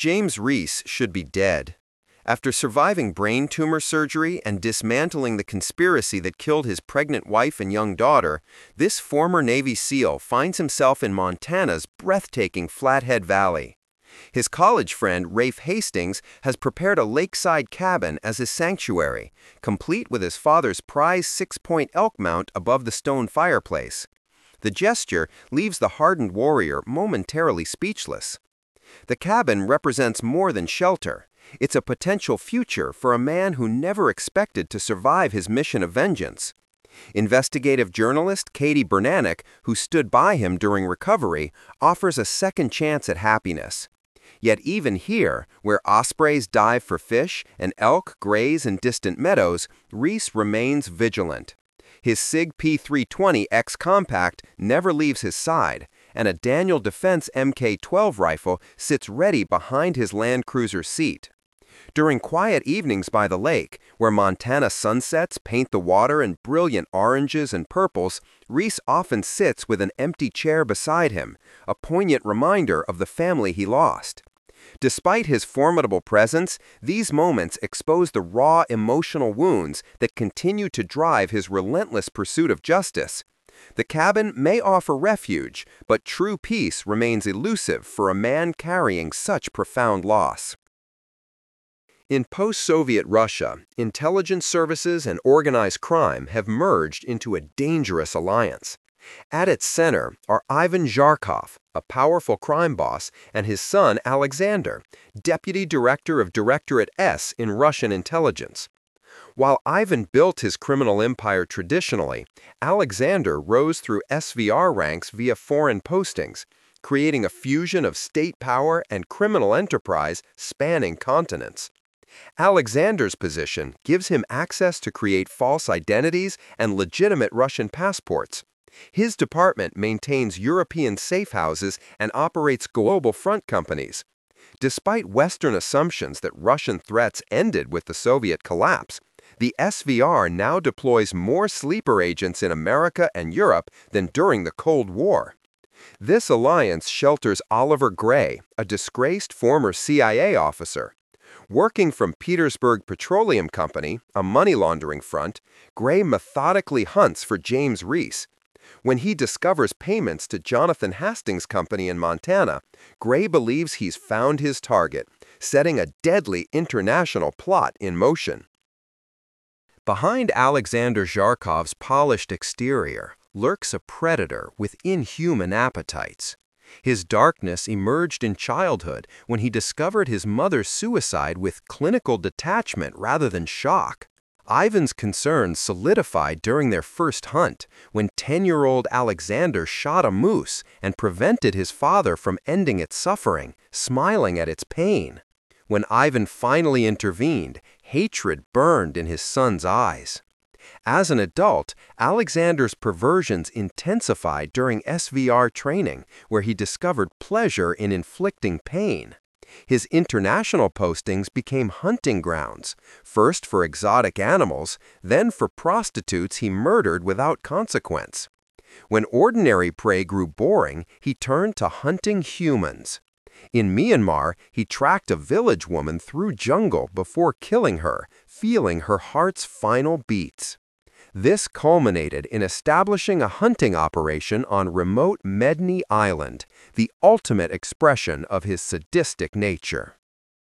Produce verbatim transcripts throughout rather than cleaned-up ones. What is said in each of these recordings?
James Reese should be dead. After surviving brain tumor surgery and dismantling the conspiracy that killed his pregnant wife and young daughter, this former Navy SEAL finds himself in Montana's breathtaking Flathead Valley. His college friend, Rafe Hastings, has prepared a lakeside cabin as his sanctuary, complete with his father's prized six-point elk mount above the stone fireplace. The gesture leaves the hardened warrior momentarily speechless. The cabin represents more than shelter. It's a potential future for a man who never expected to survive his mission of vengeance. Investigative journalist Katie Bernanke, who stood by him during recovery, offers a second chance at happiness. Yet even here, where ospreys dive for fish and elk graze in distant meadows, Reese remains vigilant. His SIG P three twenty X Compact never leaves his side, and a Daniel Defense M K twelve rifle sits ready behind his Land Cruiser seat. During quiet evenings by the lake, where Montana sunsets paint the water in brilliant oranges and purples, Reese often sits with an empty chair beside him, a poignant reminder of the family he lost. Despite his formidable presence, these moments expose the raw emotional wounds that continue to drive his relentless pursuit of justice. The cabin may offer refuge, but true peace remains elusive for a man carrying such profound loss. In post-Soviet Russia, intelligence services and organized crime have merged into a dangerous alliance. At its center are Ivan Zharkov, a powerful crime boss, and his son Alexander, deputy director of Directorate S in Russian intelligence. While Ivan built his criminal empire traditionally, Alexander rose through S V R ranks via foreign postings, creating a fusion of state power and criminal enterprise spanning continents. Alexander's position gives him access to create false identities and legitimate Russian passports. His department maintains European safe houses and operates global front companies. Despite Western assumptions that Russian threats ended with the Soviet collapse, the S V R now deploys more sleeper agents in America and Europe than during the Cold War. This alliance shelters Oliver Gray, a disgraced former C I A officer. Working from Petersburg Petroleum Company, a money laundering front, Gray methodically hunts for James Reese. When he discovers payments to Jonathan Hastings' company in Montana, Gray believes he's found his target, setting a deadly international plot in motion. Behind Alexander Zharkov's polished exterior lurks a predator with inhuman appetites. His darkness emerged in childhood when he discovered his mother's suicide with clinical detachment rather than shock. Ivan's concerns solidified during their first hunt, when ten-year-old Alexander shot a moose and prevented his father from ending its suffering, smiling at its pain. When Ivan finally intervened, hatred burned in his son's eyes. As an adult, Alexander's perversions intensified during S V R training, where he discovered pleasure in inflicting pain. His international postings became hunting grounds, first for exotic animals, then for prostitutes he murdered without consequence. When ordinary prey grew boring, he turned to hunting humans. In Myanmar, he tracked a village woman through jungle before killing her, feeling her heart's final beats. This culminated in establishing a hunting operation on remote Medni Island, the ultimate expression of his sadistic nature.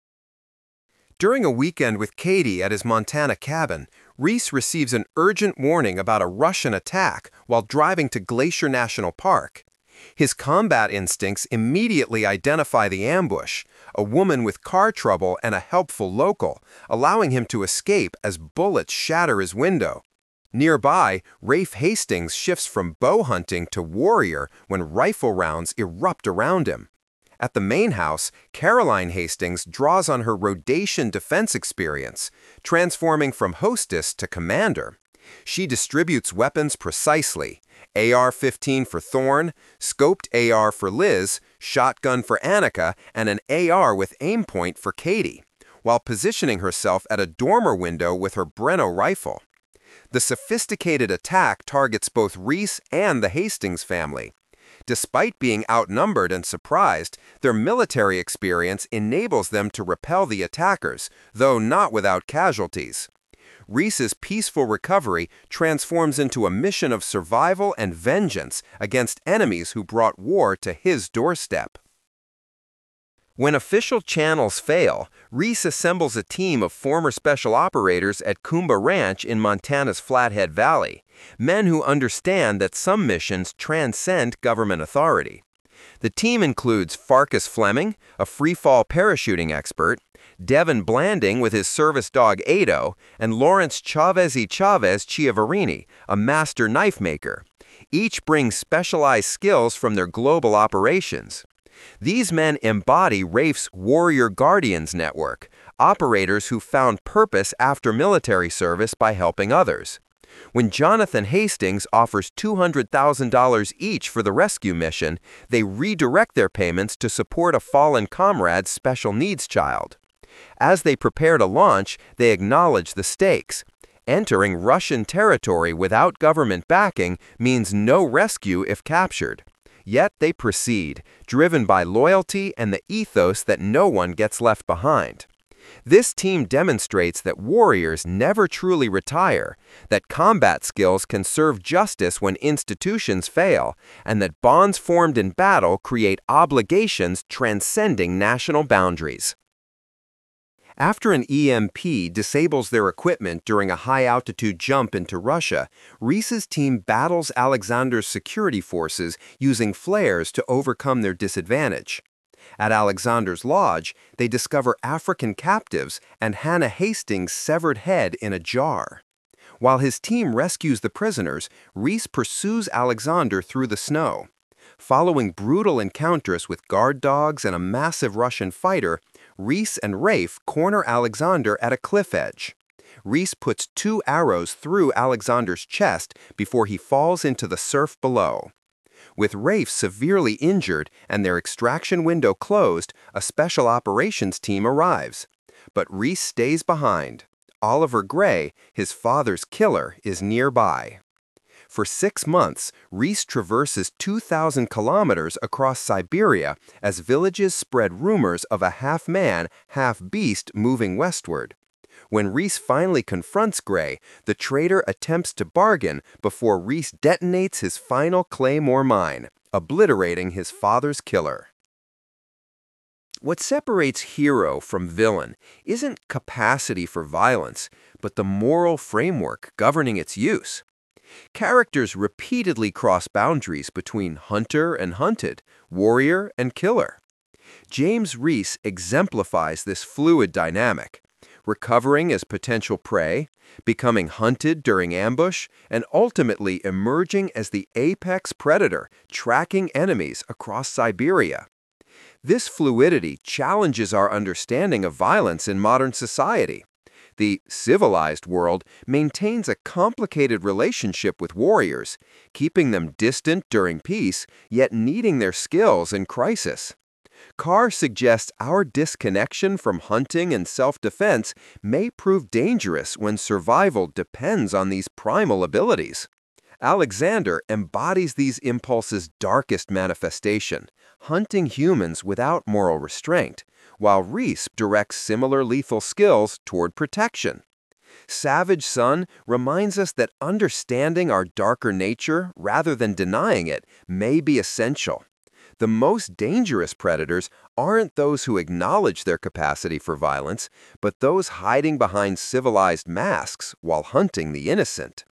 During a weekend with Katie at his Montana cabin, Reese receives an urgent warning about a Russian attack while driving to Glacier National Park. His combat instincts immediately identify the ambush, a woman with car trouble and a helpful local, allowing him to escape as bullets shatter his window. Nearby, Rafe Hastings shifts from bow hunting to warrior when rifle rounds erupt around him. At the main house, Caroline Hastings draws on her Rhodesian defense experience, transforming from hostess to commander. She distributes weapons precisely: A R fifteen for Thorne, scoped A R for Liz, shotgun for Annika, and an A R with aim point for Katie, while positioning herself at a dormer window with her Brenno rifle. The sophisticated attack targets both Reese and the Hastings family. Despite being outnumbered and surprised, their military experience enables them to repel the attackers, though not without casualties. Rhys's peaceful recovery transforms into a mission of survival and vengeance against enemies who brought war to his doorstep. When official channels fail, Rhys assembles a team of former special operators at Kumba Ranch in Montana's Flathead Valley, men who understand that some missions transcend government authority. The team includes Farkas Fleming, a free-fall parachuting expert, Devin Blanding with his service dog Ado, and Lawrence Chavez y Chavez Chiavarini, a master knife maker. Each brings specialized skills from their global operations. These men embody Rafe's Warrior Guardians network, operators who found purpose after military service by helping others. When Jonathan Hastings offers two hundred thousand dollars each for the rescue mission, they redirect their payments to support a fallen comrade's special needs child. As they prepare to launch, they acknowledge the stakes. Entering Russian territory without government backing means no rescue if captured. Yet they proceed, driven by loyalty and the ethos that no one gets left behind. This team demonstrates that warriors never truly retire, that combat skills can serve justice when institutions fail, and that bonds formed in battle create obligations transcending national boundaries. After an E M P disables their equipment during a high-altitude jump into Russia, Rhys's team battles Alexander's security forces using flares to overcome their disadvantage. At Alexander's lodge, they discover African captives and Hannah Hastings' severed head in a jar. While his team rescues the prisoners, Rhys pursues Alexander through the snow. Following brutal encounters with guard dogs and a massive Russian fighter, Rhys and Rafe corner Alexander at a cliff edge. Rhys puts two arrows through Alexander's chest before he falls into the surf below. With Rafe severely injured and their extraction window closed, a special operations team arrives. But Rhys stays behind. Oliver Gray, his father's killer, is nearby. For six months, Rhys traverses two thousand kilometers across Siberia as villages spread rumors of a half-man, half-beast moving westward. When Rhys finally confronts Gray, the traitor attempts to bargain before Rhys detonates his final claymore mine, obliterating his father's killer. What separates hero from villain isn't capacity for violence, but the moral framework governing its use. Characters repeatedly cross boundaries between hunter and hunted, warrior and killer. James Rhys exemplifies this fluid dynamic, recovering as potential prey, becoming hunted during ambush, and ultimately emerging as the apex predator, tracking enemies across Siberia. This fluidity challenges our understanding of violence in modern society. The civilized world maintains a complicated relationship with warriors, keeping them distant during peace, yet needing their skills in crisis. Carr suggests our disconnection from hunting and self-defense may prove dangerous when survival depends on these primal abilities. Alexander embodies these impulses' darkest manifestation, hunting humans without moral restraint, while Rhys directs similar lethal skills toward protection. Savage Son reminds us that understanding our darker nature rather than denying it may be essential. The most dangerous predators aren't those who acknowledge their capacity for violence, but those hiding behind civilized masks while hunting the innocent.